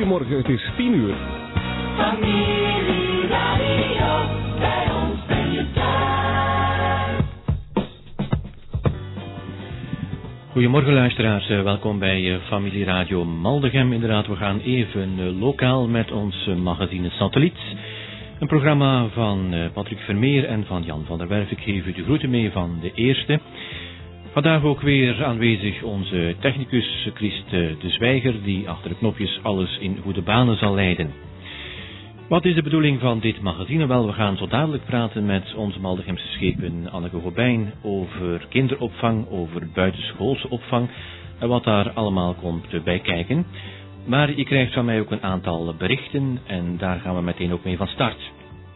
Goedemorgen, het is 10:00. Familieradio, bij ons ben je thuis. Goedemorgen luisteraars, welkom bij Familieradio Maldegem. Inderdaad, we gaan even lokaal met ons magazine Satelliet. Een programma van Patrick Vermeer en van Jan van der Werf. Ik geef u de groeten mee van de eerste. Vandaag ook weer aanwezig onze technicus Christ de Zwijger, die achter de knopjes alles in goede banen zal leiden. Wat is de bedoeling van dit magazine? Wel, we gaan zo dadelijk praten met onze Maldegemse schepen Anneke Gobijn over kinderopvang, over buitenschoolse opvang en wat daar allemaal komt bij kijken. Maar je krijgt van mij ook een aantal berichten en daar gaan we meteen ook mee van start.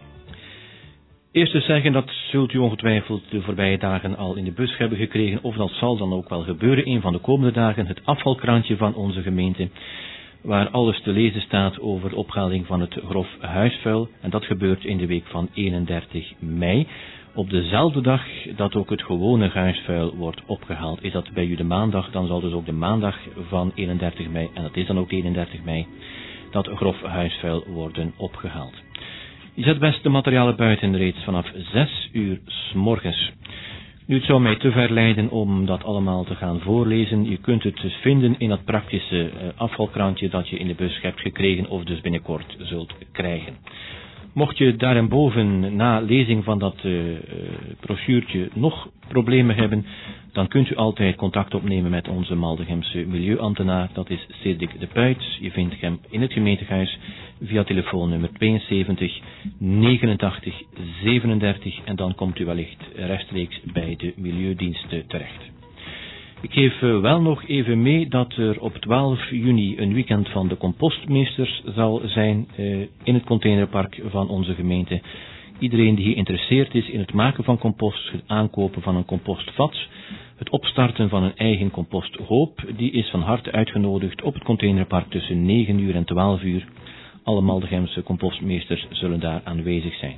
Eerst te zeggen, dat zult u ongetwijfeld de voorbije dagen al in de bus hebben gekregen, of dat zal dan ook wel gebeuren een van de komende dagen, het afvalkrantje van onze gemeente, waar alles te lezen staat over de ophaling van het grof huisvuil. En dat gebeurt in de week van 31 mei. Op dezelfde dag dat ook het gewone huisvuil wordt opgehaald. Is dat bij u de maandag, dan zal dus ook de maandag van 31 mei, en dat is dan ook 31 mei, dat grof huisvuil worden opgehaald. Je zet best de materialen buiten reeds vanaf 6 uur 's morgens. Nu, het zou mij te ver leiden om dat allemaal te gaan voorlezen. Je kunt het dus vinden in dat praktische afvalkrantje dat je in de bus hebt gekregen of dus binnenkort zult krijgen. Mocht je daarboven na lezing van dat brochuurtje nog problemen hebben, dan kunt u altijd contact opnemen met onze Maldegemse milieuambtenaar. Dat is Cedric de Puit. Je vindt hem in het gemeentehuis via telefoonnummer 72 89 37 en dan komt u wellicht rechtstreeks bij de milieudiensten terecht. Ik geef wel nog even mee dat er op 12 juni een weekend van de compostmeesters zal zijn in het containerpark van onze gemeente. Iedereen die geïnteresseerd is in het maken van compost, het aankopen van een compostvat, het opstarten van een eigen composthoop, die is van harte uitgenodigd op het containerpark tussen 9 uur en 12 uur. Alle Maldegemse compostmeesters zullen daar aanwezig zijn.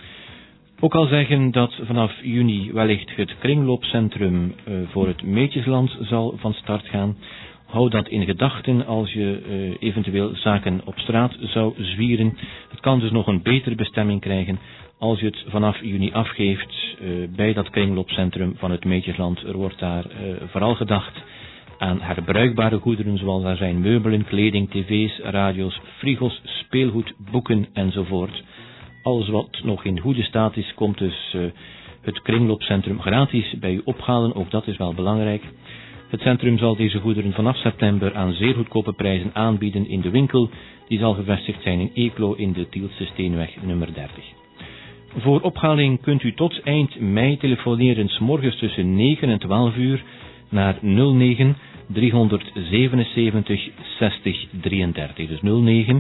Ook al zeggen dat vanaf juni wellicht het kringloopcentrum voor het Meetjesland zal van start gaan. Hou dat in gedachten als je eventueel zaken op straat zou zwieren. Het kan dus nog een betere bestemming krijgen als je het vanaf juni afgeeft bij dat kringloopcentrum van het Meetjesland. Er wordt daar vooral gedacht aan herbruikbare goederen zoals daar zijn meubelen, kleding, tv's, radio's, frigos, speelgoed, boeken enzovoort. Alles wat nog in goede staat is, komt dus het kringloopcentrum gratis bij u ophalen. Ook dat is wel belangrijk. Het centrum zal deze goederen vanaf september aan zeer goedkope prijzen aanbieden in de winkel. Die zal gevestigd zijn in Eeklo in de Tielse Steenweg nummer 30. Voor ophaling kunt u tot eind mei telefoneren 's morgens tussen 9 en 12 uur naar 09 377 60 33. Dus 09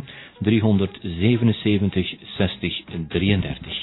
377 60 33.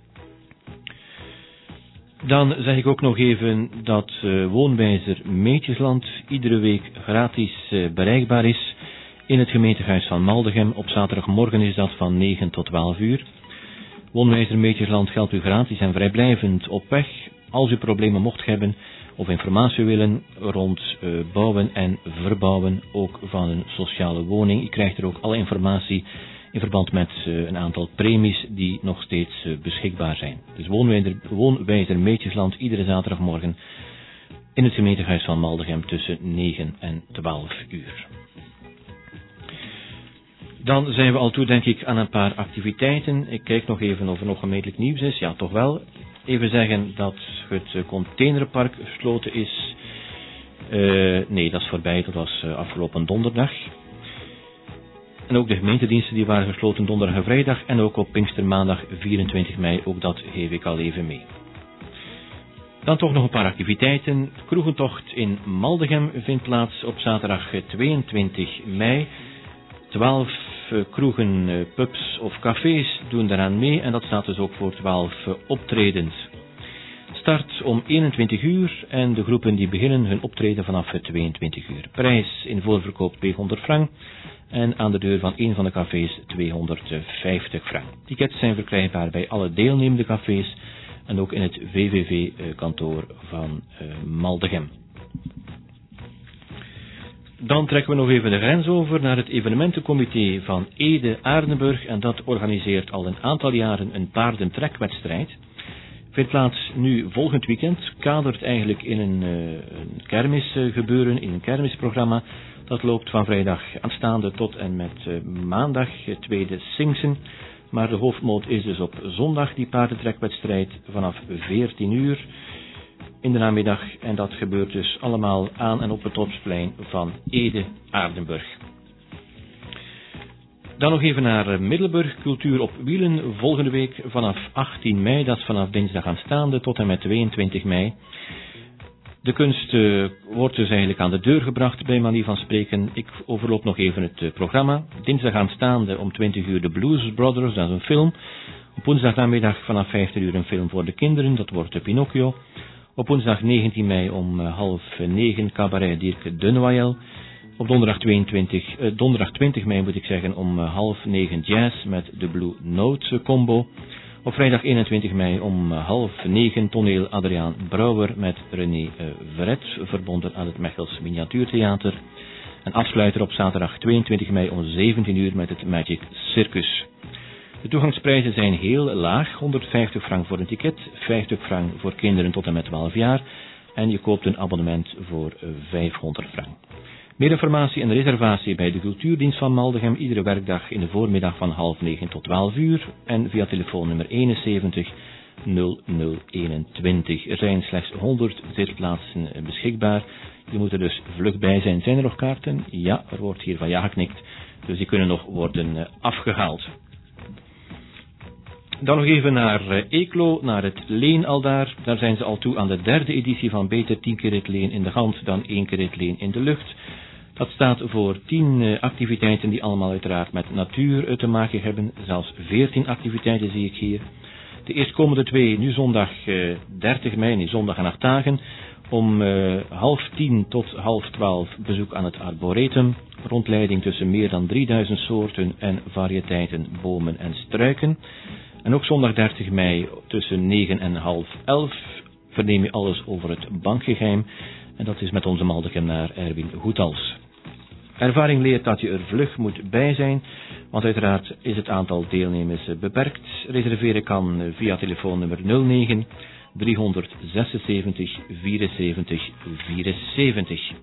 Dan zeg ik ook nog even dat woonwijzer Meetjesland iedere week gratis bereikbaar is in het gemeentehuis van Maldegem. Op zaterdagmorgen is dat van 9 tot 12 uur. Woonwijzer Meetjesland geldt u gratis en vrijblijvend op weg. Als u problemen mocht hebben of informatie willen rond bouwen en verbouwen, ook van een sociale woning. U krijgt er ook alle informatie in verband met een aantal premies die nog steeds beschikbaar zijn. Dus woonwijzer Meetjesland iedere zaterdagmorgen in het gemeentehuis van Maldegem tussen 9 en 12 uur. Dan zijn we al toe, denk ik, aan een paar activiteiten. Ik kijk nog even of er nog gemeentelijk nieuws is. Ja, toch wel. Even zeggen dat het containerpark gesloten is. Nee, dat is voorbij. Dat was afgelopen donderdag. En ook de gemeentediensten die waren gesloten donderdag en vrijdag. En ook op Pinkstermaandag 24 mei. Ook dat geef ik al even mee. Dan toch nog een paar activiteiten. De kroegentocht in Maldegem vindt plaats op zaterdag 22 mei. 12 kroegen, pubs of cafés doen daaraan mee en dat staat dus ook voor 12 optredens. Start om 21 uur en de groepen die beginnen hun optreden vanaf 22 uur. Prijs in voorverkoop 200 frank en aan de deur van een van de cafés 250 frank. Tickets zijn verkrijgbaar bij alle deelnemende cafés en ook in het VVV-kantoor van Maldegem. Dan trekken we nog even de grens over naar het evenementencomité van Ede-Aardenburg en dat organiseert al een aantal jaren een paardentrekwedstrijd. Vindt plaats nu volgend weekend, kadert eigenlijk in een kermisgebeuren, in een kermisprogramma. Dat loopt van vrijdag aanstaande tot en met maandag, tweede Singsen. Maar de hoofdmoot is dus op zondag die paardentrekwedstrijd vanaf 14 uur in de namiddag. En dat gebeurt dus allemaal aan en op het dorpsplein van Ede-Aardenburg. Dan nog even naar Middelburg, Cultuur op Wielen, volgende week vanaf 18 mei, dat is vanaf dinsdag aanstaande tot en met 22 mei. De kunst wordt dus eigenlijk aan de deur gebracht, bij manier van spreken. Ik overloop nog even het programma. Dinsdag aanstaande om 20 uur de Blues Brothers, dat is een film. Op woensdag namiddag vanaf 15 uur een film voor de kinderen, dat wordt de Pinocchio. Op woensdag 19 mei om 8:30 cabaret Dirk de Noël. Op donderdag 20 mei moet ik zeggen om 8:30 jazz met de Blue Note combo. Op vrijdag 21 mei om 8:30 toneel Adriaan Brouwer met René Verret, verbonden aan het Mechels Miniatuurtheater. En afsluiter op zaterdag 22 mei om 17 uur met het Magic Circus. De toegangsprijzen zijn heel laag, 150 frank voor een ticket, 50 frank voor kinderen tot en met 12 jaar. En je koopt een abonnement voor 500 frank. Meer informatie en reservatie bij de Cultuurdienst van Maldegem iedere werkdag in de voormiddag van 8:30 tot 12 uur en via telefoonnummer 71 0021. Er zijn slechts 100 zitplaatsen beschikbaar. Je moet er dus vlug bij zijn. Zijn er nog kaarten? Ja, er wordt hier van ja geknikt. Dus die kunnen nog worden afgehaald. Dan nog even naar Eeklo, naar het Leen aldaar. Daar zijn ze al toe aan de 3e editie van Beter 10 keer het Leen in de hand dan 1 keer het Leen in de lucht. Dat staat voor 10 activiteiten die allemaal uiteraard met natuur te maken hebben. Zelfs 14 activiteiten zie ik hier. De eerstkomende 2, nu zondag 30 mei, nu zondag en 8 dagen. Om 9:30 tot 11:30 bezoek aan het Arboretum. Rondleiding tussen meer dan 3000 soorten en variëteiten bomen en struiken. En ook zondag 30 mei tussen 9 en 10:30 verneem je alles over het bankgeheim. En dat is met onze Maldegenaar Erwin Goethals. Ervaring leert dat je er vlug moet bij zijn, want uiteraard is het aantal deelnemers beperkt. Reserveren kan via telefoonnummer 09 376 74 74.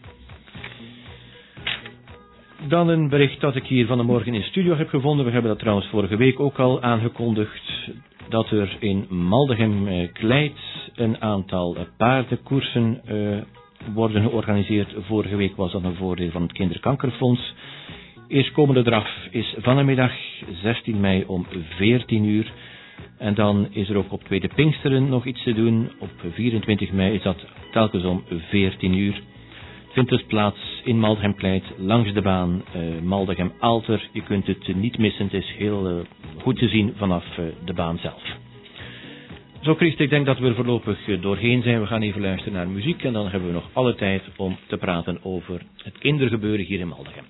Dan een bericht dat ik hier van de morgen in studio heb gevonden. We hebben dat trouwens vorige week ook al aangekondigd. Dat er in Maldegem-Kleit een aantal paardenkoersen worden georganiseerd. Vorige week was dat een voordeel van het Kinderkankerfonds. Eerstkomende draf is vanmiddag 16 mei om 14 uur. En dan is er ook op tweede Pinksteren nog iets te doen. Op 24 mei is dat telkens om 14 uur. Vindt dus plaats in Maldegem-Kleit langs de baan Maldegem-Alter. Je kunt het niet missen, het is heel goed te zien vanaf de baan zelf. Zo Christ, ik denk dat we er voorlopig doorheen zijn. We gaan even luisteren naar muziek en dan hebben we nog alle tijd om te praten over het kindergebeuren hier in Maldegem.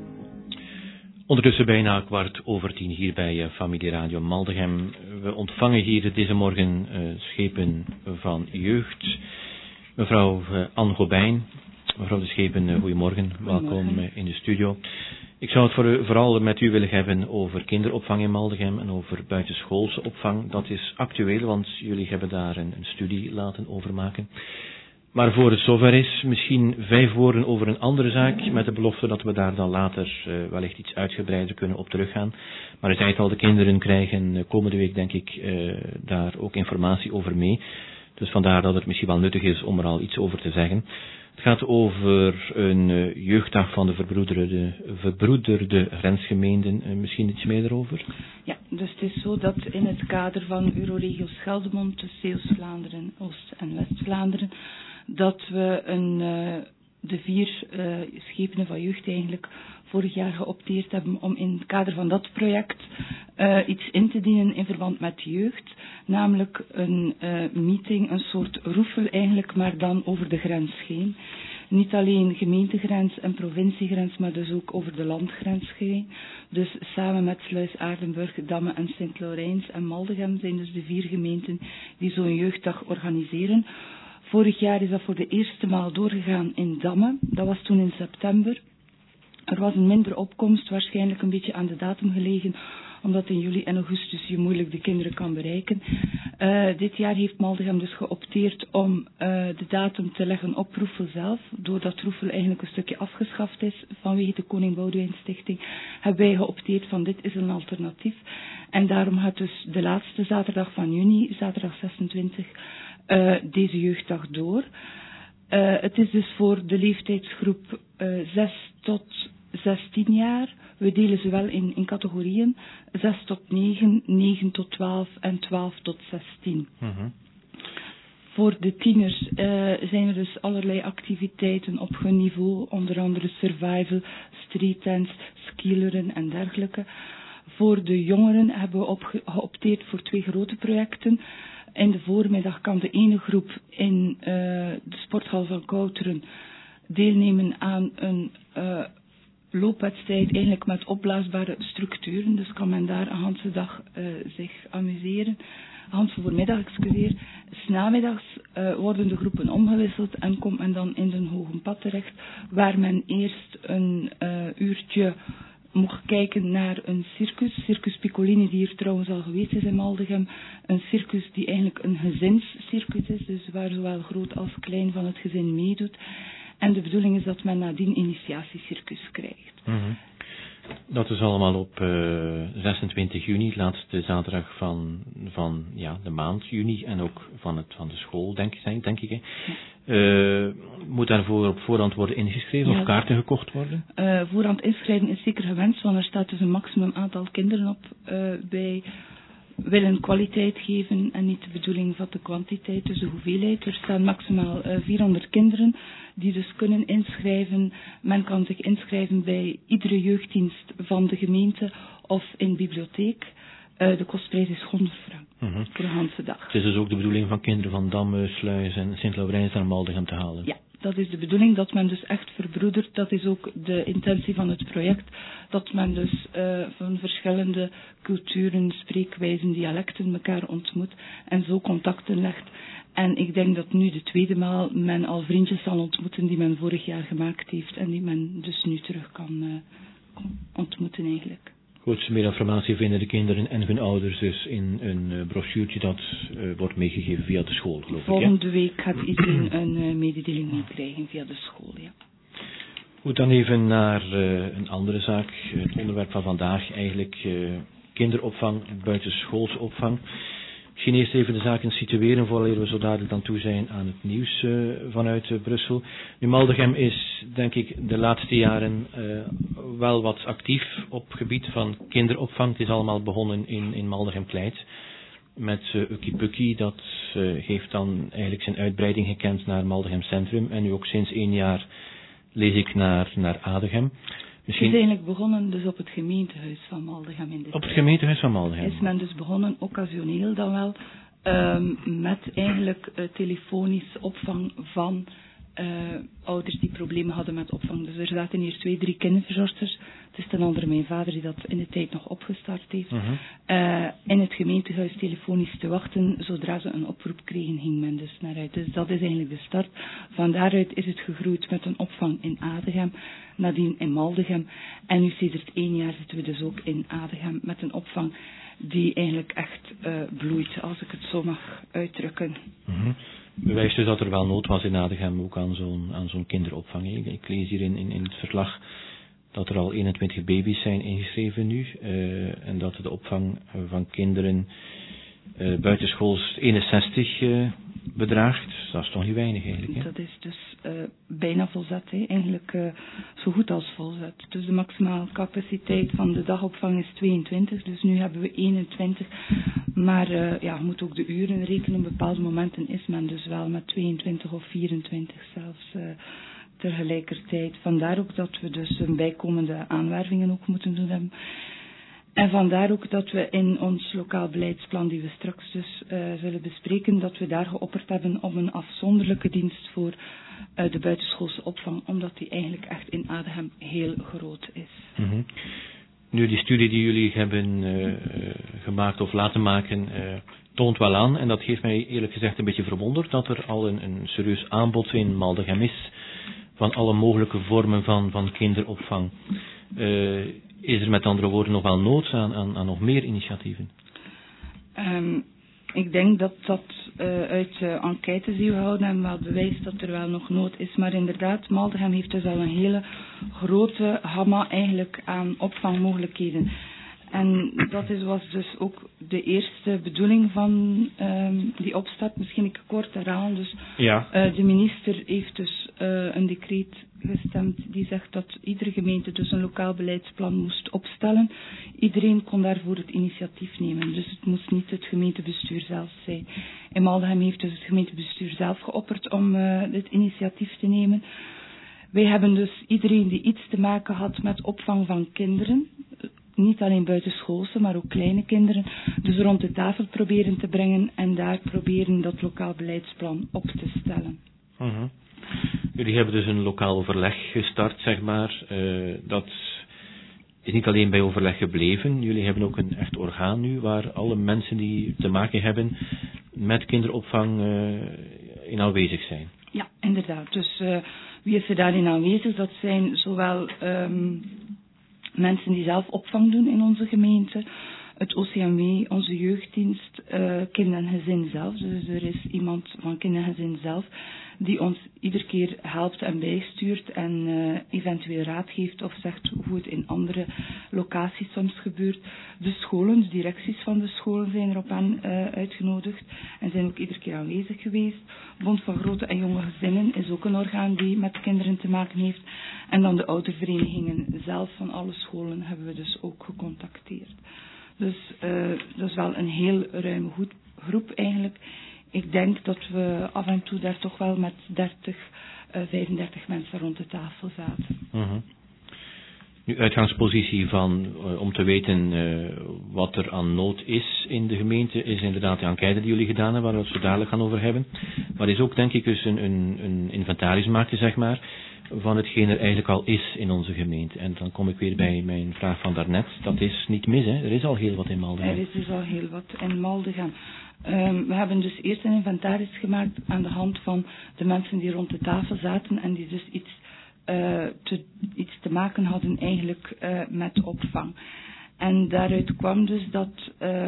Ondertussen bijna 10:15 hier bij Familie Radio Maldegem. We ontvangen hier deze morgen schepen van jeugd. Mevrouw Anne Gobijn. Mevrouw de Schepen, goedemorgen. Welkom in de studio. Ik zou het vooral met u willen hebben over kinderopvang in Maldegem en over buitenschoolse opvang. Dat is actueel, want jullie hebben daar een studie laten overmaken. Maar voor het zover is, misschien 5 woorden over een andere zaak, met de belofte dat we daar dan later wellicht iets uitgebreider kunnen op teruggaan. Maar u zei het al, de kinderen krijgen komende week denk ik daar ook informatie over mee. Dus vandaar dat het misschien wel nuttig is om er al iets over te zeggen. Het gaat over een jeugddag van de verbroederde grensgemeenten. Misschien iets meer erover? Ja, dus het is zo dat in het kader van Euroregio Scheldemond, Zeeuws-Vlaanderen, Oost- en West-Vlaanderen, dat we de 4 schepenen van jeugd eigenlijk vorig jaar geopteerd hebben om in het kader van dat project iets in te dienen in verband met jeugd. Namelijk een meeting, een soort roefel eigenlijk, maar dan over de grens heen. Niet alleen gemeentegrens en provinciegrens, maar dus ook over de landgrens heen. Dus samen met Sluis, Aardenburg, Damme en Sint-Laurijns en Maldegem zijn dus de 4 gemeenten die zo'n jeugddag organiseren. Vorig jaar is dat voor de eerste maal doorgegaan in Damme. Dat was toen in september. Er was een mindere opkomst, waarschijnlijk een beetje aan de datum gelegen, omdat in juli en augustus je moeilijk de kinderen kan bereiken. Dit jaar heeft Maldegem dus geopteerd om de datum te leggen op Roefel zelf. Doordat Roefel eigenlijk een stukje afgeschaft is vanwege de Koning Boudewijn Stichting, hebben wij geopteerd van dit is een alternatief. En daarom gaat dus de laatste zaterdag van juni, zaterdag 26, deze jeugddag door. Het is dus voor de leeftijdsgroep 6 tot 16 jaar. We delen ze wel in categorieën. 6 tot 9, 9 tot 12 en 12 tot 16. Mm-hmm. Voor de tieners zijn er dus allerlei activiteiten op hun niveau. Onder andere survival, street dance, skileren en dergelijke. Voor de jongeren hebben we geopteerd voor 2 grote projecten. In de voormiddag kan de ene groep in de sporthal van Kouteren deelnemen aan een loopwedstrijd eigenlijk met opblaasbare structuren. Dus kan men daar een hele dag zich amuseren. Een voormiddag, excuseer. 's Namiddags worden de groepen omgewisseld en komt men dan in de Hogenpad terecht, waar men eerst een uurtje mocht kijken naar een circus. Circus Piccolini, die hier trouwens al geweest is in Maldegem. Een circus die eigenlijk een gezinscircus is, dus waar zowel groot als klein van het gezin meedoet. En de bedoeling is dat men nadien initiatiecircus krijgt. Mm-hmm. Dat is allemaal op 26 juni, laatste zaterdag van de maand juni en ook van de school, denk ik. Hè. Moet daarvoor op voorhand worden ingeschreven of kaarten gekocht worden? Voorhand inschrijven is zeker gewenst, want er staat dus een maximum aantal kinderen op. Wij willen kwaliteit geven en niet de bedoeling van de kwantiteit, dus de hoeveelheid. Er staan maximaal 400 kinderen die dus kunnen inschrijven. Men kan zich inschrijven bij iedere jeugddienst van de gemeente of in bibliotheek. De kostprijs is 100 frank voor de hele dag. Het is dus ook de bedoeling van kinderen van Damme, Sluis en Sint-Laurijns naar Maldegem te halen? Ja, dat is de bedoeling, dat men dus echt verbroedert. Dat is ook de intentie van het project. Dat men dus van verschillende culturen, spreekwijzen, dialecten elkaar ontmoet en zo contacten legt. En ik denk dat nu de tweede maal men al vriendjes zal ontmoeten die men vorig jaar gemaakt heeft en die men dus nu terug kan ontmoeten eigenlijk. Goed, meer informatie vinden de kinderen en hun ouders dus in een brochuurtje dat wordt meegegeven via de school, geloof ik. Volgende week gaat iedereen een mededeling meekrijgen via de school, ja. Goed, dan even naar een andere zaak. Het onderwerp van vandaag eigenlijk kinderopvang, buitenschoolse opvang. Misschien eerst even de zaken situeren voordat we zo dadelijk dan toe zijn aan het nieuws vanuit Brussel. Nu, Maldegem is, denk ik, de laatste jaren wel wat actief op gebied van kinderopvang. Het is allemaal begonnen in Maldegem-Kleit met Ukkie-Pukkie. Dat heeft dan eigenlijk zijn uitbreiding gekend naar Maldegem Centrum en nu ook sinds 1 jaar lees ik naar Adegem. Misschien... Het is eigenlijk begonnen dus op het gemeentehuis van Maldegem in de Op het gemeentehuis van Maldegem? Is men dus begonnen, occasioneel dan wel, met eigenlijk telefonisch opvang van ouders die problemen hadden met opvang. Dus er zaten hier 2, 3 kinderverzorgsters. Het is ten andere mijn vader die dat in de tijd nog opgestart heeft. In het gemeentehuis telefonisch te wachten. Zodra ze een oproep kregen, ging men dus naar uit. Dus dat is eigenlijk de start. Van daaruit is het gegroeid met een opvang in Adegem, nadien in Maldegem. En nu sinds 1 jaar zitten we dus ook in Adegem met een opvang die eigenlijk echt bloeit, als ik het zo mag uitdrukken. Bewijst dus dat er wel nood was in Adegem ook aan zo'n kinderopvang. Ik lees hier in het verslag dat er al 21 baby's zijn ingeschreven nu en dat de opvang van kinderen buitenschools 61 bedraagt. Dat is toch niet weinig eigenlijk, hè? Dat is dus bijna volzet, hè? Eigenlijk zo goed als volzet. Dus de maximale capaciteit van de dagopvang is 22, dus nu hebben we 21. Maar je moet ook de uren rekenen. Op bepaalde momenten is men dus wel met 22 of 24 zelfs tegelijkertijd. Vandaar ook dat we dus een bijkomende aanwervingen ook moeten doen hebben. En vandaar ook dat we in ons lokaal beleidsplan, die we straks dus zullen bespreken, dat we daar geopperd hebben om een afzonderlijke dienst voor de buitenschoolse opvang, omdat die eigenlijk echt in Adegem heel groot is. Nu, die studie die jullie hebben gemaakt of laten maken, toont wel aan, en dat heeft mij eerlijk gezegd een beetje verwonderd, dat er al een serieus aanbod in Maldegem is van alle mogelijke vormen van kinderopvang. Is er met andere woorden nog wel nood aan nog meer initiatieven? Ik denk dat uit enquêtes die we houden en wel bewijst dat er wel nog nood is. Maar inderdaad, Maldegem heeft dus al een hele grote gamma eigenlijk aan opvangmogelijkheden. En dat was dus ook de eerste bedoeling van die opstart. Misschien ik kort herhalen. Dus Ja. De minister heeft dus een decreet gestemd die zegt dat iedere gemeente dus een lokaal beleidsplan moest opstellen. Iedereen kon daarvoor het initiatief nemen. Dus het moest niet het gemeentebestuur zelf zijn. In Maldegem heeft dus het gemeentebestuur zelf geopperd om het initiatief te nemen. Wij hebben dus iedereen die iets te maken had met opvang van kinderen, niet alleen buitenschoolse, maar ook kleine kinderen, dus rond de tafel proberen te brengen en daar proberen dat lokaal beleidsplan op te stellen. Uh-huh. Jullie hebben dus een lokaal overleg gestart, zeg maar. Dat is niet alleen bij overleg gebleven. Jullie hebben ook een echt orgaan nu, waar alle mensen die te maken hebben met kinderopvang in aanwezig zijn. Ja, inderdaad. Dus wie is er daarin aanwezig? Dat zijn zowel mensen die zelf opvang doen in onze gemeente, het OCMW, onze jeugddienst, kind en gezin zelf. Dus er is iemand van kind en gezin zelf die ons iedere keer helpt en bijstuurt en eventueel raad geeft of zegt hoe het in andere locaties soms gebeurt. De scholen, de directies van de scholen zijn erop aan uitgenodigd en zijn ook iedere keer aanwezig geweest. Bond van Grote en Jonge Gezinnen is ook een orgaan die met kinderen te maken heeft. En dan de ouderverenigingen zelf van alle scholen hebben we dus ook gecontacteerd. Dus dat is wel een heel ruime groep eigenlijk. Ik denk dat we af en toe daar toch wel met 35 mensen rond de tafel zaten. Uh-huh. Nu, uitgangspositie om te weten wat er aan nood is in de gemeente, is inderdaad de enquête die jullie gedaan hebben, waar we het zo dadelijk gaan over hebben. Maar is ook, denk ik, dus een inventaris maken, zeg maar, van hetgeen er eigenlijk al is in onze gemeente. En dan kom ik weer bij mijn vraag van daarnet. Dat is niet mis, hè? Er is al heel wat in Maldegem. Er is dus al heel wat in Maldegem. We hebben dus eerst een inventaris gemaakt aan de hand van de mensen die rond de tafel zaten en die dus iets te maken hadden eigenlijk met opvang. En daaruit kwam dus dat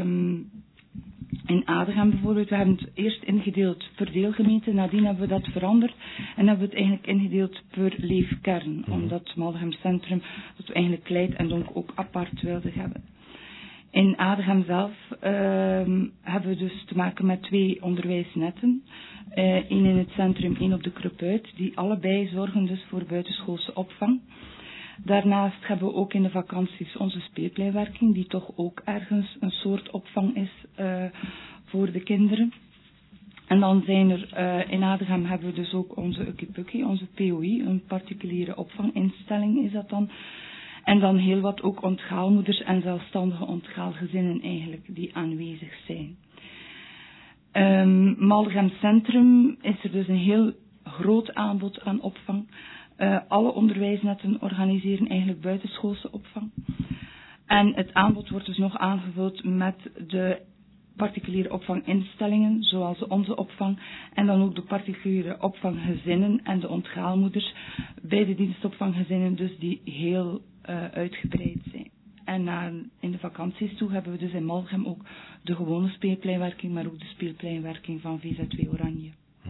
in Adegem bijvoorbeeld, we hebben het eerst ingedeeld per deelgemeente, nadien hebben we dat veranderd en hebben we het eigenlijk ingedeeld per leefkern, omdat Maldegem Centrum, dat we eigenlijk Leid en Donk ook apart wilden hebben. In Adegem zelf hebben we dus te maken met 2 onderwijsnetten. 1 in het centrum, 1 op de Krupuit, die allebei zorgen dus voor buitenschoolse opvang. Daarnaast hebben we ook in de vakanties onze speelpleinwerking, die toch ook ergens een soort opvang is voor de kinderen. En dan zijn er, in Adegem hebben we dus ook onze Ukkie-Pukkie, onze POI, een particuliere opvanginstelling is dat dan. En dan heel wat ook onthaalmoeders en zelfstandige onthaalgezinnen eigenlijk die aanwezig zijn. Maldegem Centrum is er dus een heel groot aanbod aan opvang. Alle onderwijsnetten organiseren eigenlijk buitenschoolse opvang. En het aanbod wordt dus nog aangevuld met de particuliere opvanginstellingen, zoals onze opvang, en dan ook de particuliere opvanggezinnen en de onthaalmoeders bij de dienstopvanggezinnen, dus die heel uitgebreid zijn. En in de vakanties toe hebben we dus in Maldegem ook de gewone speelpleinwerking, maar ook de speelpleinwerking van VZW Oranje.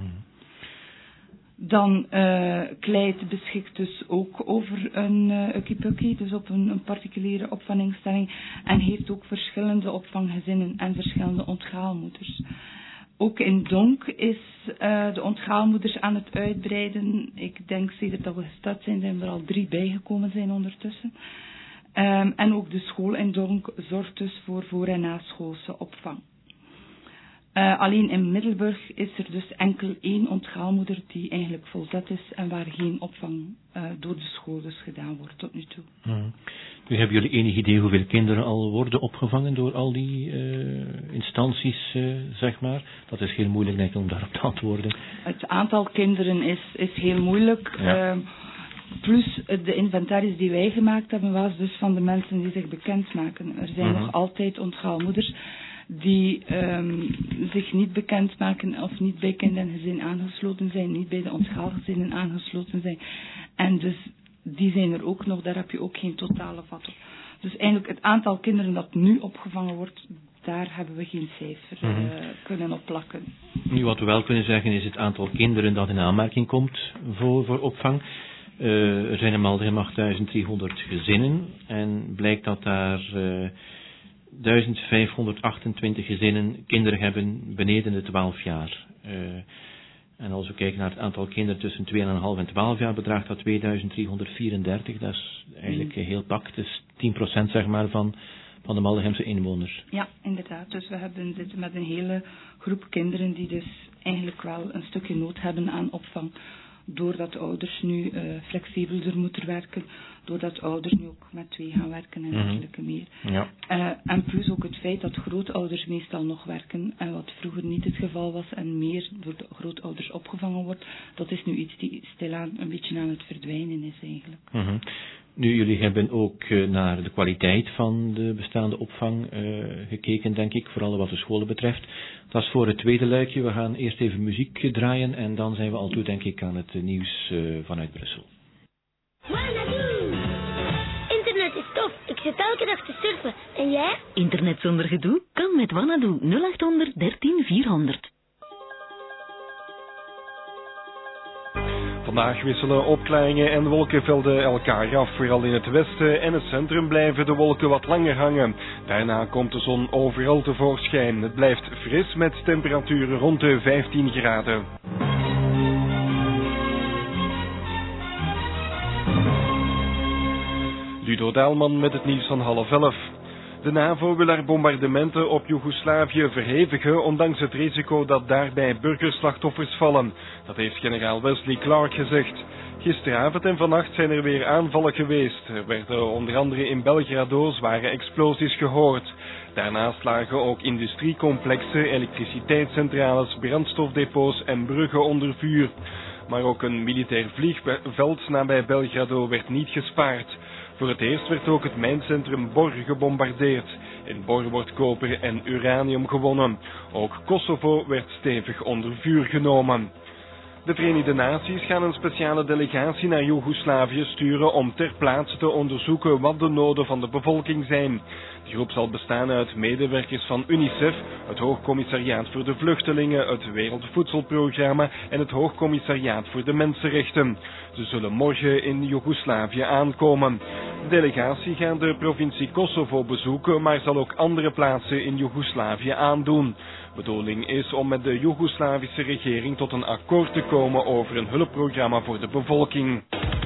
Dan Kleid beschikt dus ook over een Ukkie-Pukkie, dus op een particuliere opvangstelling, en heeft ook verschillende opvanggezinnen en verschillende onthaalmoeders. Ook in Donk is de onthaalmoeders aan het uitbreiden. Ik denk sedert dat we gestart zijn er al 3 bijgekomen zijn ondertussen. En ook de school in Donk zorgt dus voor- en naschoolse opvang. Alleen in Middelburg is er dus enkel 1 onthaalmoeder die eigenlijk volzet is en waar geen opvang door de school dus gedaan wordt tot nu toe. Nu, hebben jullie enig idee hoeveel kinderen al worden opgevangen door al die instanties, zeg maar? Dat is heel moeilijk, denk ik, om daarop te antwoorden. Het aantal kinderen is heel moeilijk. Ja. Plus de inventaris die wij gemaakt hebben was dus van de mensen die zich bekendmaken. Er zijn nog altijd ontgaalmoeders die zich niet bekendmaken of niet bij kind en gezin aangesloten zijn, niet bij de ontgaalgezinnen aangesloten zijn. En dus die zijn er ook nog, daar heb je ook geen totale vat op. Dus eigenlijk het aantal kinderen dat nu opgevangen wordt, daar hebben we geen cijfer kunnen op plakken. Nu, wat we wel kunnen zeggen is het aantal kinderen dat in aanmerking komt voor opvang. Er zijn in Maldegem 8300 gezinnen en blijkt dat daar 1528 gezinnen kinderen hebben beneden de 12 jaar. En als we kijken naar het aantal kinderen tussen 2,5 en 12 jaar bedraagt dat 2334. Dat is eigenlijk heel pak. Dus 10% zeg maar van de Maldegemse inwoners. Ja, inderdaad. Dus we zitten met een hele groep kinderen die dus eigenlijk wel een stukje nood hebben aan opvang. Doordat de ouders nu flexibeler moeten werken, doordat ouders nu ook met 2 gaan werken en dergelijke meer. Ja. En plus ook het feit dat grootouders meestal nog werken, en wat vroeger niet het geval was en meer door de grootouders opgevangen wordt, dat is nu iets die stilaan een beetje aan het verdwijnen is eigenlijk. Nu, jullie hebben ook naar de kwaliteit van de bestaande opvang gekeken, denk ik, vooral wat de scholen betreft. Dat is voor het tweede luikje. We gaan eerst even muziek draaien en dan zijn we al toe, denk ik, aan het nieuws vanuit Brussel. Internet is tof. Ik zit elke dag te surfen. En jij? Internet zonder gedoe kan met Wanadoo 0800 13 400. Vandaag wisselen opklaringen en wolkenvelden elkaar af. Vooral in het westen en het centrum blijven de wolken wat langer hangen. Daarna komt de zon overal tevoorschijn. Het blijft fris met temperaturen rond de 15 graden. Ludo Daalman met het nieuws van 10:30. De NAVO wil haar bombardementen op Joegoslavië verhevigen, ondanks het risico dat daarbij burgerslachtoffers vallen. Dat heeft generaal Wesley Clark gezegd. Gisteravond en vannacht zijn er weer aanvallen geweest. Er werden onder andere in Belgrado zware explosies gehoord. Daarnaast lagen ook industriecomplexen, elektriciteitscentrales, brandstofdepots en bruggen onder vuur. Maar ook een militair vliegveld nabij Belgrado werd niet gespaard. Voor het eerst werd ook het mijncentrum Bor gebombardeerd. In Bor wordt koper en uranium gewonnen. Ook Kosovo werd stevig onder vuur genomen. De Verenigde Naties gaan een speciale delegatie naar Joegoslavië sturen om ter plaatse te onderzoeken wat de noden van de bevolking zijn. De groep zal bestaan uit medewerkers van UNICEF, het Hoogcommissariaat voor de Vluchtelingen, het Wereldvoedselprogramma en het Hoogcommissariaat voor de Mensenrechten. Ze zullen morgen in Joegoslavië aankomen. De delegatie gaat de provincie Kosovo bezoeken, maar zal ook andere plaatsen in Joegoslavië aandoen. De bedoeling is om met de Joegoslavische regering tot een akkoord te komen over een hulpprogramma voor de bevolking.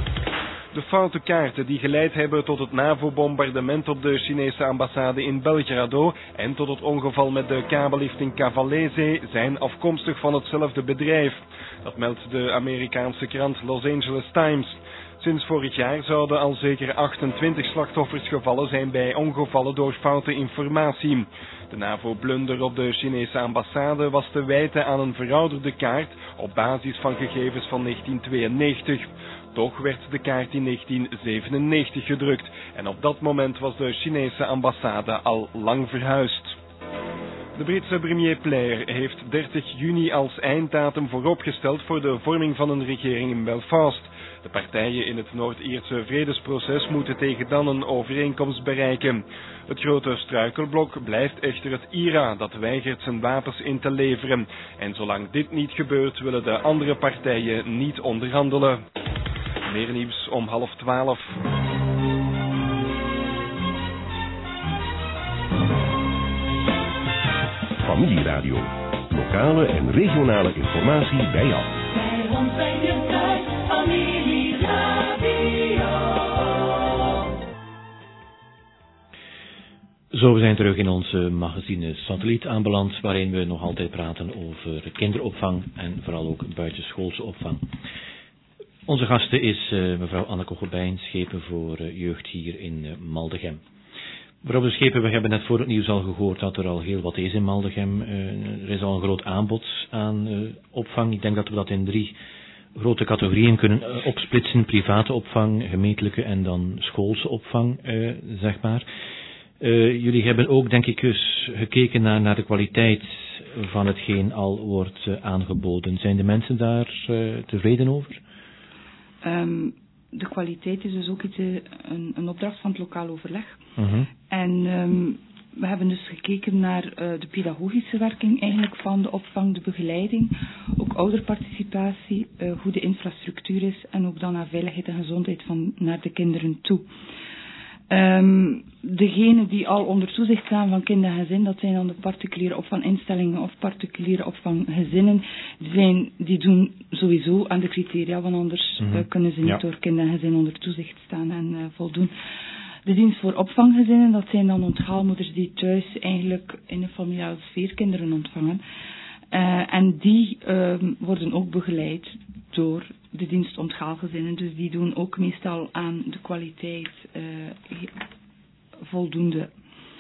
De foute kaarten die geleid hebben tot het NAVO-bombardement op de Chinese ambassade in Belgrado en tot het ongeval met de kabellift in Cavalese zijn afkomstig van hetzelfde bedrijf. Dat meldt de Amerikaanse krant Los Angeles Times. Sinds vorig jaar zouden al zeker 28 slachtoffers gevallen zijn bij ongevallen door foute informatie. De NAVO-blunder op de Chinese ambassade was te wijten aan een verouderde kaart op basis van gegevens van 1992. Toch werd de kaart in 1997 gedrukt en op dat moment was de Chinese ambassade al lang verhuisd. De Britse premier Blair heeft 30 juni als einddatum vooropgesteld voor de vorming van een regering in Belfast. De partijen in het Noord-Ierse vredesproces moeten tegen dan een overeenkomst bereiken. Het grote struikelblok blijft echter het IRA, dat weigert zijn wapens in te leveren. En zolang dit niet gebeurt, willen de andere partijen niet onderhandelen. Meer nieuws om 11:30. Familieradio. Lokale en regionale informatie bij jou. Bij ons ben je thuis, Familieradio. Zo, we zijn terug in onze magazine Satelliet aanbeland, waarin we nog altijd praten over kinderopvang en vooral ook buitenschoolse opvang. Onze gaste is mevrouw Anneke Gobijn, schepen voor jeugd hier in Maldegem. Mevrouw de Schepen, we hebben net voor het nieuws al gehoord dat er al heel wat is in Maldegem. Er is al een groot aanbod aan opvang. Ik denk dat we dat in 3 grote categorieën kunnen opsplitsen. Private opvang, gemeentelijke en dan schoolse opvang, zeg maar. Jullie hebben ook, denk ik, eens gekeken naar de kwaliteit van hetgeen al wordt aangeboden. Zijn de mensen daar tevreden over? De kwaliteit is dus ook een opdracht van het lokaal overleg. Uh-huh. En we hebben dus gekeken naar de pedagogische werking eigenlijk van de opvang, de begeleiding, ook ouderparticipatie, hoe de infrastructuur is en ook dan naar veiligheid en gezondheid naar de kinderen toe. Degenen die al onder toezicht staan van kind en gezin, dat zijn dan de particuliere opvanginstellingen of particuliere opvanggezinnen, die doen sowieso aan de criteria, want anders kunnen ze niet door kind en gezin onder toezicht staan en voldoen. De dienst voor opvanggezinnen, dat zijn dan onthaalmoeders die thuis eigenlijk in een familiale sfeer kinderen ontvangen. En die worden ook begeleid door de dienst onthaalgezinnen. Dus die doen ook meestal aan de kwaliteit voldoende.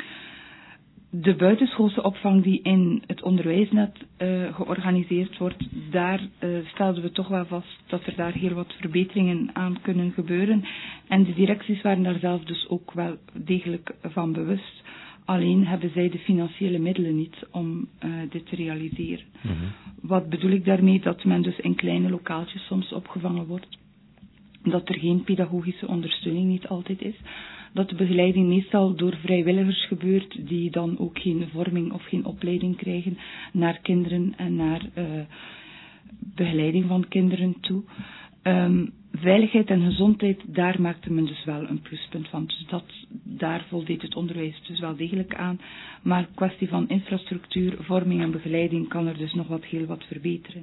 De buitenschoolse opvang die in het onderwijsnet georganiseerd wordt, daar stelden we toch wel vast dat er daar heel wat verbeteringen aan kunnen gebeuren. En de directies waren daar zelf dus ook wel degelijk van bewust. Alleen hebben zij de financiële middelen niet om dit te realiseren. Mm-hmm. Wat bedoel ik daarmee? Dat men dus in kleine lokaaltjes soms opgevangen wordt. Dat er geen pedagogische ondersteuning niet altijd is. Dat de begeleiding meestal door vrijwilligers gebeurt, die dan ook geen vorming of geen opleiding krijgen naar kinderen en naar begeleiding van kinderen toe. Veiligheid en gezondheid, daar maakte men dus wel een pluspunt van. Dus daar voldeed het onderwijs dus wel degelijk aan. Maar kwestie van infrastructuur, vorming en begeleiding kan er dus nog heel wat verbeteren.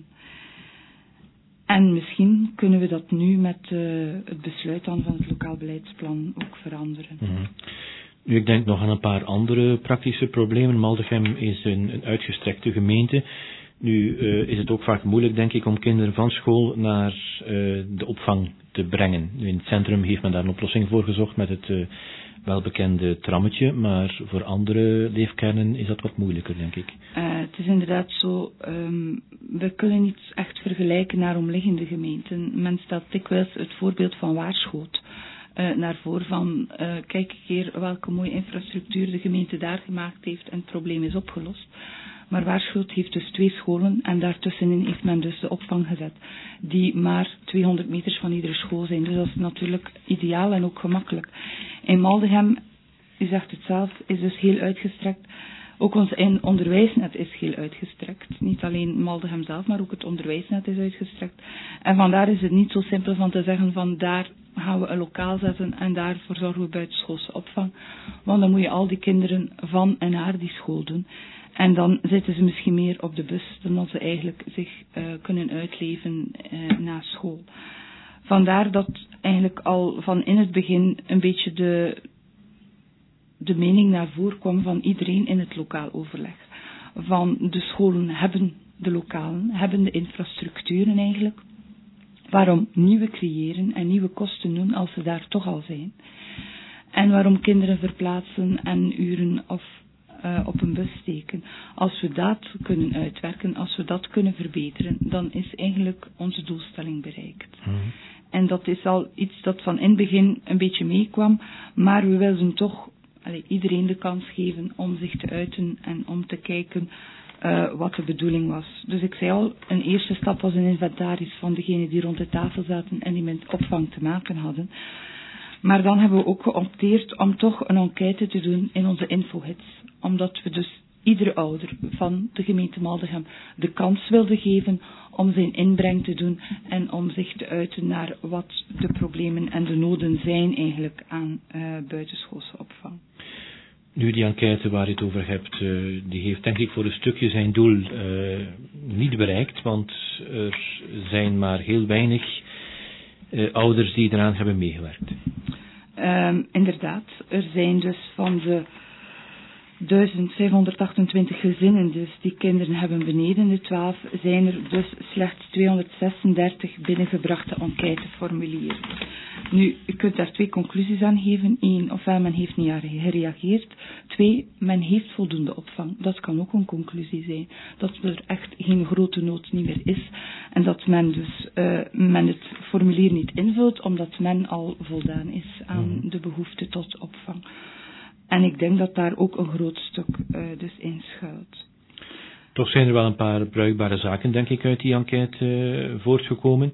En misschien kunnen we dat nu met het besluit dan van het lokaal beleidsplan ook veranderen. Mm-hmm. Nu, ik denk nog aan een paar andere praktische problemen. Maldegem is een uitgestrekte gemeente. Nu is het ook vaak moeilijk, denk ik, om kinderen van school naar de opvang te brengen. Nu, in het centrum heeft men daar een oplossing voor gezocht met het welbekende trammetje, maar voor andere leefkernen is dat wat moeilijker, denk ik. Het is inderdaad zo, we kunnen niet echt vergelijken naar omliggende gemeenten. Men stelt dikwijls het voorbeeld van Waarschoot naar voren van, kijk een keer welke mooie infrastructuur de gemeente daar gemaakt heeft en het probleem is opgelost. Maar Waarschoot heeft dus 2 scholen en daartussenin heeft men dus de opvang gezet, die maar 200 meters van iedere school zijn. Dus dat is natuurlijk ideaal en ook gemakkelijk. In Maldegem, u zegt het zelf, is dus heel uitgestrekt. Ook ons onderwijsnet is heel uitgestrekt. Niet alleen Maldegem zelf, maar ook het onderwijsnet is uitgestrekt. En vandaar is het niet zo simpel van te zeggen van daar gaan we een lokaal zetten en daarvoor zorgen we buitenschoolse opvang. Want dan moet je al die kinderen van en naar die school doen. En dan zitten ze misschien meer op de bus dan dat ze eigenlijk zich kunnen uitleven na school. Vandaar dat eigenlijk al van in het begin een beetje de mening naar voren kwam van iedereen in het lokaal overleg. Van de scholen hebben de lokalen, hebben de infrastructuren eigenlijk. Waarom nieuwe creëren en nieuwe kosten doen als ze daar toch al zijn? En waarom kinderen verplaatsen en uren of op een bus steken. Als we dat kunnen uitwerken, als we dat kunnen verbeteren, dan is eigenlijk onze doelstelling bereikt. Mm-hmm. En dat is al iets dat van in het begin een beetje meekwam, maar we wilden toch iedereen de kans geven om zich te uiten en om te kijken wat de bedoeling was. Dus ik zei al, een eerste stap was een inventaris van degenen die rond de tafel zaten en die met opvang te maken hadden. Maar dan hebben we ook geopteerd om toch een enquête te doen in onze infohits. Omdat we dus iedere ouder van de gemeente Maldegem de kans wilden geven om zijn inbreng te doen en om zich te uiten naar wat de problemen en de noden zijn eigenlijk aan buitenschoolse opvang. Nu, die enquête waar je het over hebt, die heeft denk ik voor een stukje zijn doel niet bereikt, want er zijn maar heel weinig ouders die eraan hebben meegewerkt. Inderdaad, er zijn dus van de 1528 gezinnen dus die kinderen hebben beneden de 12, zijn er dus slechts 236 binnengebrachte enquêteformulieren. Nu, je kunt daar 2 conclusies aan geven. 1, ofwel men heeft niet gereageerd. 2, men heeft voldoende opvang. Dat kan ook een conclusie zijn. Dat er echt geen grote nood niet meer is. En dat men dus men het formulier niet invult, omdat men al voldaan is aan de behoefte tot opvang. En ik denk dat daar ook een groot stuk dus in schuilt. Toch zijn er wel een paar bruikbare zaken, denk ik, uit die enquête voortgekomen.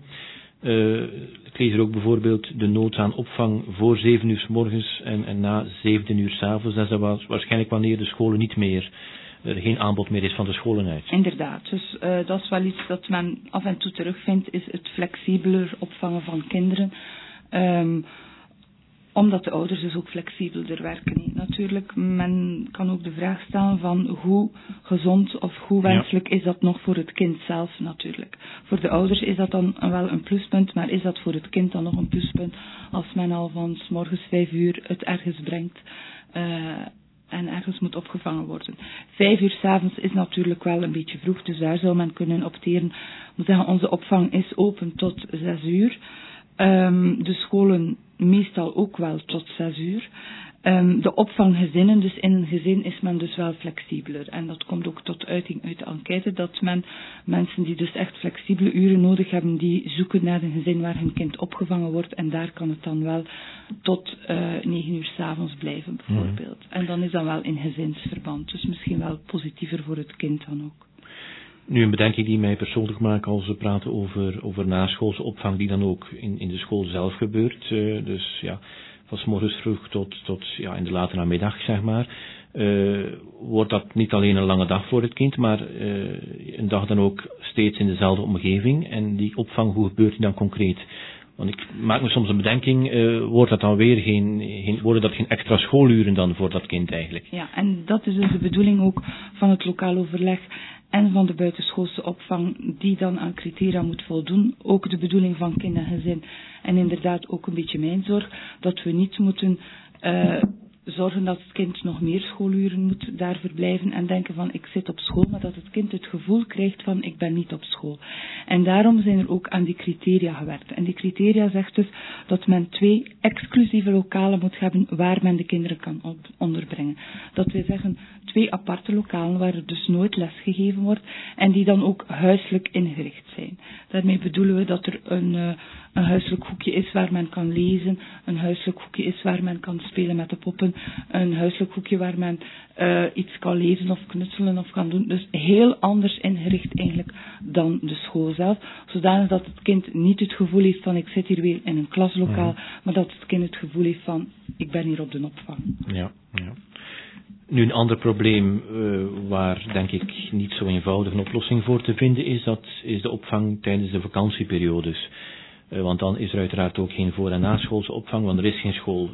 Ik lees er ook bijvoorbeeld de nood aan opvang voor 7 uur 's morgens en na 17 uur 's avonds. Dat is waarschijnlijk wanneer de scholen niet meer, geen aanbod meer is van de scholen uit. Inderdaad, dus dat is wel iets dat men af en toe terugvindt, is het flexibeler opvangen van kinderen. Omdat de ouders dus ook flexibeler werken. Natuurlijk, men kan ook de vraag stellen van hoe gezond of hoe wenselijk is dat nog voor het kind zelf natuurlijk. Voor de ouders is dat dan wel een pluspunt, maar is dat voor het kind dan nog een pluspunt als men al van 's morgens 5 uur het ergens brengt en ergens moet opgevangen worden. 5 uur 's avonds is natuurlijk wel een beetje vroeg, dus daar zou men kunnen opteren. Ik moet zeggen, onze opvang is open tot 6 uur. De scholen meestal ook wel tot 6 uur. De opvanggezinnen, dus in een gezin is men dus wel flexibeler. En dat komt ook tot uiting uit de enquête, dat men mensen die dus echt flexibele uren nodig hebben, die zoeken naar een gezin waar hun kind opgevangen wordt. En daar kan het dan wel tot 9 uur 's avonds blijven, bijvoorbeeld. En dan is dat wel in gezinsverband. Dus misschien wel positiever voor het kind dan ook. Nu een bedenking die mij persoonlijk maakt als we praten over naschoolse opvang die dan ook in de school zelf gebeurt. Dus ja, van 's morgens vroeg tot in de late namiddag, zeg maar. Wordt dat niet alleen een lange dag voor het kind, maar een dag dan ook steeds in dezelfde omgeving. En die opvang, hoe gebeurt die dan concreet? Want ik maak me soms een bedenking, worden dat geen extra schooluren dan voor dat kind eigenlijk? Ja, en dat is dus de bedoeling ook van het lokaal overleg en van de buitenschoolse opvang die dan aan criteria moet voldoen. Ook de bedoeling van kind en gezin en inderdaad ook een beetje mijn zorg, dat we niet moeten zorgen dat het kind nog meer schooluren moet daar verblijven en denken van ik zit op school, maar dat het kind het gevoel krijgt van ik ben niet op school. En daarom zijn er ook aan die criteria gewerkt. En die criteria zegt dus dat men 2 exclusieve lokalen moet hebben waar men de kinderen kan onderbrengen. Dat wil zeggen 2 aparte lokalen waar er dus nooit les gegeven wordt en die dan ook huiselijk ingericht zijn. Daarmee bedoelen we dat er een huiselijk hoekje is waar men kan lezen, een huiselijk hoekje is waar men kan spelen met de poppen, een huiselijk hoekje waar men iets kan lezen of knutselen of kan doen. Dus heel anders ingericht eigenlijk dan de school zelf, zodanig dat het kind niet het gevoel heeft van ik zit hier weer in een klaslokaal, maar dat het kind het gevoel heeft van ik ben hier op de opvang. Ja. Nu een ander probleem waar denk ik niet zo eenvoudig een oplossing voor te vinden is de opvang tijdens de vakantieperiodes. Want dan is er uiteraard ook geen voor- en naschoolse opvang, want er is geen school.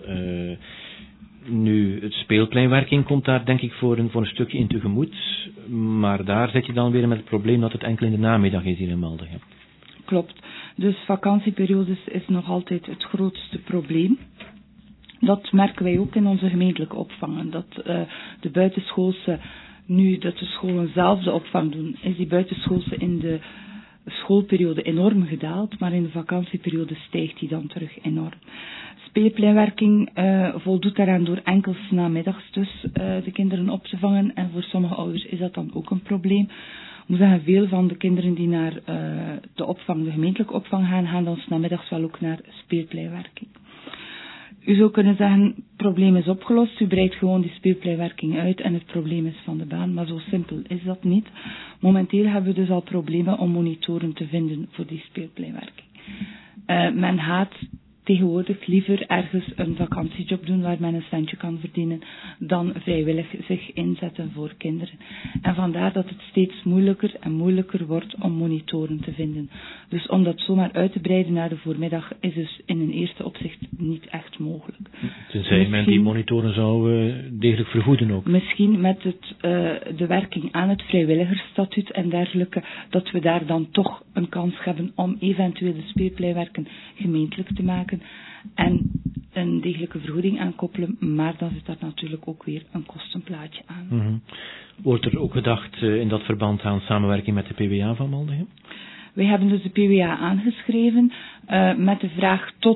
Nu, het speelpleinwerking komt daar denk ik voor een stukje in tegemoet. Maar daar zit je dan weer met het probleem dat het enkel in de namiddag is hier in Maldegem. Klopt. Dus vakantieperiodes is nog altijd het grootste probleem. Dat merken wij ook in onze gemeentelijke opvangen. Dat de buitenschoolse, nu dat de scholen zelf de opvang doen, is die buitenschoolse in de schoolperiode enorm gedaald, maar in de vakantieperiode stijgt die dan terug enorm. Speelpleinwerking voldoet daaraan door enkel 's namiddags dus de kinderen op te vangen en voor sommige ouders is dat dan ook een probleem. Ik moet zeggen, veel van de kinderen die naar de gemeentelijke opvang gaan dan 's namiddags wel ook naar speelpleinwerking. U zou kunnen zeggen, het probleem is opgelost, u breidt gewoon die speelpleinwerking uit en het probleem is van de baan, maar zo simpel is dat niet. Momenteel hebben we dus al problemen om monitoren te vinden voor die speelpleinwerking. Men gaat tegenwoordig liever ergens een vakantiejob doen waar men een centje kan verdienen dan vrijwillig zich inzetten voor kinderen. En vandaar dat het steeds moeilijker en moeilijker wordt om monitoren te vinden. Dus om dat zomaar uit te breiden naar de voormiddag is dus in een eerste opzicht niet echt mogelijk. Tenzij men die monitoren zou degelijk vergoeden ook. Misschien met de werking aan het vrijwilligersstatuut en dergelijke, dat we daar dan toch een kans hebben om eventueel de speelpleinwerken gemeentelijk te maken en een degelijke vergoeding aankoppelen, maar dan zit daar natuurlijk ook weer een kostenplaatje aan. Mm-hmm. Wordt er ook gedacht in dat verband aan samenwerking met de PWA van Maldegem? Wij hebben dus de PWA aangeschreven met de vraag tot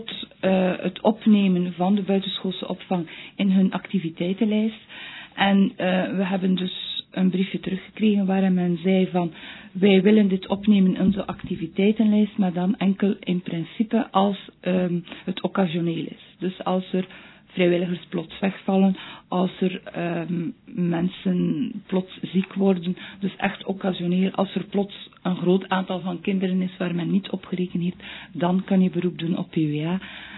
het opnemen van de buitenschoolse opvang in hun activiteitenlijst. En we hebben dus een briefje teruggekregen waarin men zei van wij willen dit opnemen in onze activiteitenlijst, maar dan enkel in principe als het occasioneel is. Dus als er vrijwilligers plots wegvallen, als er mensen plots ziek worden, dus echt occasioneel, als er plots een groot aantal van kinderen is waar men niet op gerekend heeft, dan kan je beroep doen op PWA,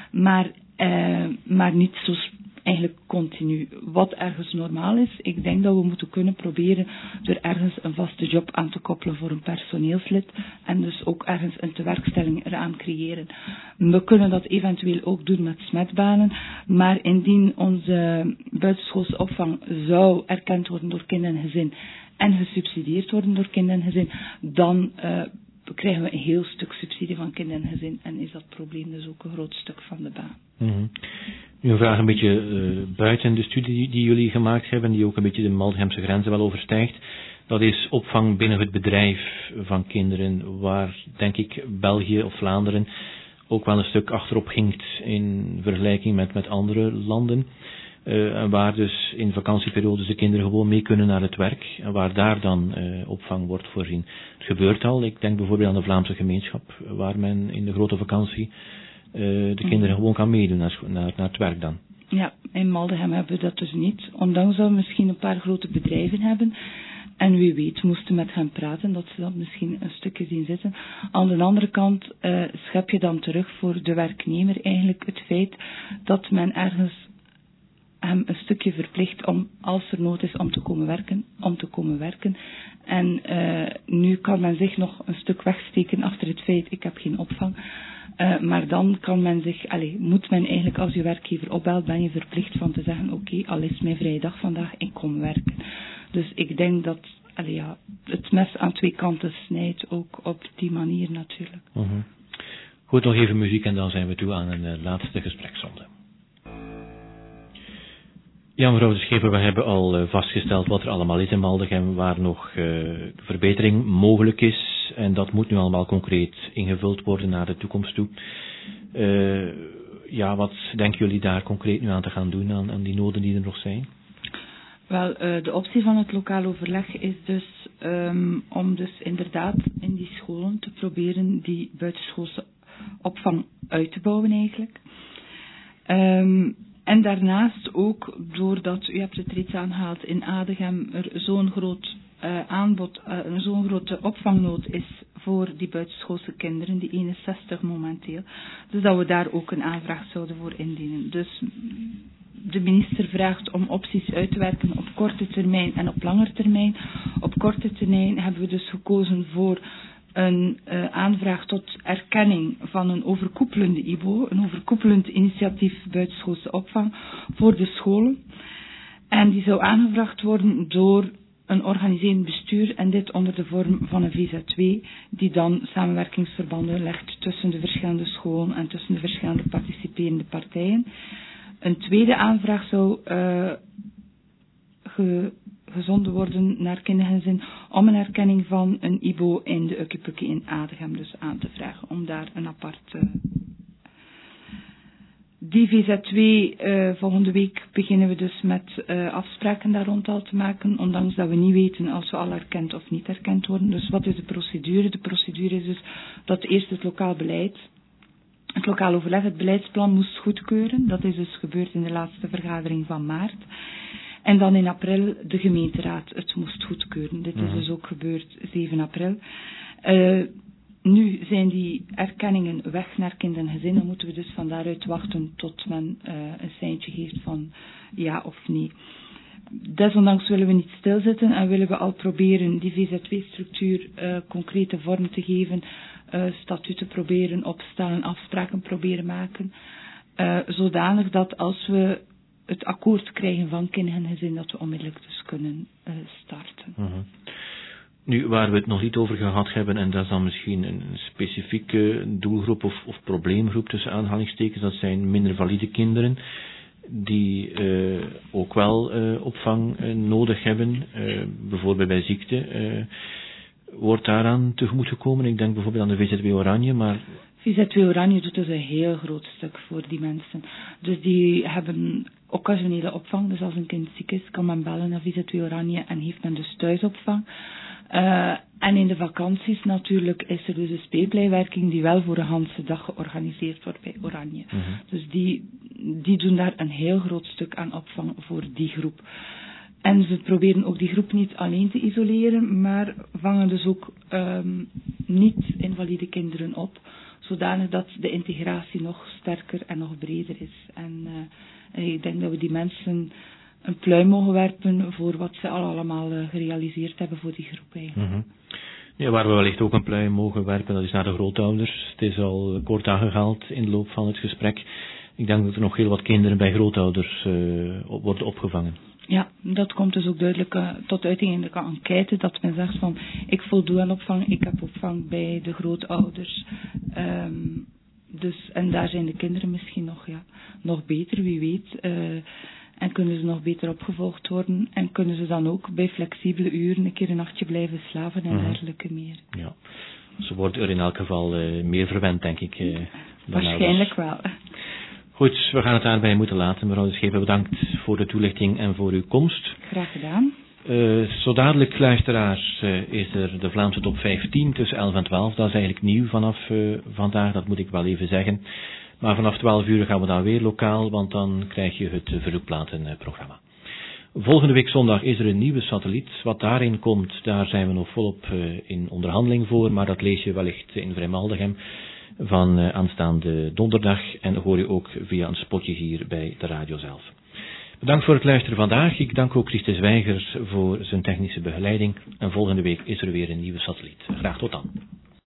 maar niet zo eigenlijk continu. Wat ergens normaal is, ik denk dat we moeten kunnen proberen er ergens een vaste job aan te koppelen voor een personeelslid en dus ook ergens een tewerkstelling eraan creëren. We kunnen dat eventueel ook doen met smetbanen, maar indien onze buitenschoolse opvang zou erkend worden door Kind en Gezin en gesubsidieerd worden door Kind en Gezin, dan krijgen we een heel stuk subsidie van Kind en Gezin en is dat probleem dus ook een groot stuk van de baan. Mm-hmm. Nu een vraag een beetje buiten de studie die jullie gemaakt hebben, die ook een beetje de Maldenhemse grenzen wel overstijgt. Dat is opvang binnen het bedrijf van kinderen, waar denk ik België of Vlaanderen ook wel een stuk achterop hinkt in vergelijking met andere landen. En waar dus in vakantieperiodes de kinderen gewoon mee kunnen naar het werk en waar daar dan opvang wordt voorzien. Het gebeurt al, ik denk bijvoorbeeld aan de Vlaamse gemeenschap, waar men in de grote vakantie de kinderen gewoon kan meedoen naar het werk dan. Ja, in Maldegem hebben we dat dus niet, ondanks dat we misschien een paar grote bedrijven hebben. En wie weet, moesten met hen praten, dat ze dat misschien een stukje zien zitten. Aan de andere kant schep je dan terug voor de werknemer eigenlijk het feit dat men ergens hem een stukje verplicht om, als er nood is, om te komen werken. En nu kan men zich nog een stuk wegsteken achter het feit, ik heb geen opvang. Maar dan kan men zich, moet men eigenlijk als je werkgever opbelt, ben je verplicht van te zeggen, oké, al is mijn vrije dag vandaag, ik kom werken. Dus ik denk dat het mes aan twee kanten snijdt, ook op die manier natuurlijk. Mm-hmm. Goed, nog even muziek en dan zijn we toe aan een laatste gespreksronde. Ja, mevrouw de Scheper, we hebben al vastgesteld wat er allemaal is in Maldegem, waar nog verbetering mogelijk is. En dat moet nu allemaal concreet ingevuld worden naar de toekomst toe. Wat denken jullie daar concreet nu aan te gaan doen, aan die noden die er nog zijn? Wel, de optie van het lokaal overleg is dus om dus inderdaad in die scholen te proberen die buitenschoolse opvang uit te bouwen eigenlijk. En daarnaast ook, doordat, u hebt het reeds aangehaald, in Adegem er zo'n groot aanbod, zo'n grote opvangnood is voor die buitenschoolse kinderen, die 61 momenteel. Dus dat we daar ook een aanvraag zouden voor indienen. Dus de minister vraagt om opties uit te werken op korte termijn en op lange termijn. Op korte termijn hebben we dus gekozen voor een aanvraag tot erkenning van een overkoepelende IBO, een overkoepelend initiatief buitenschoolse opvang voor de scholen. En die zou aangevraagd worden door een organiserend bestuur en dit onder de vorm van een VZ2 die dan samenwerkingsverbanden legt tussen de verschillende scholen en tussen de verschillende participerende partijen. Een tweede aanvraag zou gezonden worden naar Kind en Gezin om een erkenning van een IBO in de Ukkie-Pukkie in Adegem dus aan te vragen, om daar een apart... Die VZ2, volgende week beginnen we dus met afspraken daar rond al te maken, ondanks dat we niet weten als we al erkend of niet erkend worden. Dus wat is de procedure? De procedure is dus dat eerst het lokaal beleid, het lokaal overleg, het beleidsplan moest goedkeuren. Dat is dus gebeurd in de laatste vergadering van maart. En dan in april de gemeenteraad het moest goedkeuren. Dit is dus ook gebeurd 7 april. Nu zijn die erkenningen weg naar Kind en Gezin. Dan moeten we dus van daaruit wachten tot men een seintje geeft van ja of nee. Desondanks willen we niet stilzitten en willen we al proberen die VZ2-structuur concrete vorm te geven, statuten proberen opstellen, afspraken proberen maken, zodanig dat als we het akkoord krijgen van Kind en Gezin, dat we onmiddellijk dus kunnen starten. Mm-hmm. Nu, waar we het nog niet over gehad hebben, en dat is dan misschien een specifieke doelgroep of probleemgroep tussen aanhalingstekens, dat zijn minder valide kinderen, die ook wel opvang nodig hebben, bijvoorbeeld bij ziekte. Wordt daaraan tegemoet gekomen? Ik denk bijvoorbeeld aan de VZW Oranje, maar... VZ2 Oranje doet dus een heel groot stuk voor die mensen. Dus die hebben occasionele opvang. Dus als een kind ziek is, kan men bellen naar VZ2 Oranje en heeft men dus thuisopvang. En in de vakanties natuurlijk is er dus een speelpleiwerking die wel voor een ganse dag georganiseerd wordt bij Oranje. Mm-hmm. Dus die doen daar een heel groot stuk aan opvang voor die groep. En ze proberen ook die groep niet alleen te isoleren, maar vangen dus ook niet-invalide kinderen op, zodanig dat de integratie nog sterker en nog breder is. En ik denk dat we die mensen een pluim mogen werpen voor wat ze allemaal gerealiseerd hebben voor die groep eigenlijk. Mm-hmm. Ja, waar we wellicht ook een pluim mogen werpen, dat is naar de grootouders. Het is al kort aangehaald in de loop van het gesprek. Ik denk dat er nog heel wat kinderen bij grootouders worden opgevangen. Ja, dat komt dus ook duidelijk tot uiting in de enquête, dat men zegt van, ik voldoe aan opvang, ik heb opvang bij de grootouders. Dus, en daar zijn de kinderen misschien nog beter, wie weet. En kunnen ze nog beter opgevolgd worden. En kunnen ze dan ook bij flexibele uren een keer een nachtje blijven slapen en dergelijke meer. Ja, ze worden er in elk geval meer verwend, denk ik. Waarschijnlijk wel. Goed, we gaan het daarbij moeten laten. Mevrouw de Schepen, bedankt voor de toelichting en voor uw komst. Graag gedaan. Zo dadelijk, luisteraars, is er de Vlaamse top 15 tussen 11 en 12. Dat is eigenlijk nieuw vanaf vandaag, dat moet ik wel even zeggen. Maar vanaf 12 uur gaan we dan weer lokaal, want dan krijg je het verzoekplatenprogramma. Volgende week zondag is er een nieuwe satelliet. Wat daarin komt, daar zijn we nog volop in onderhandeling voor, maar dat lees je wellicht in Vrijmaldegem van aanstaande donderdag en hoor je ook via een spotje hier bij de radio zelf. Bedankt voor het luisteren vandaag. Ik dank ook Christus Weigers voor zijn technische begeleiding. En volgende week is er weer een nieuwe satelliet. Graag tot dan.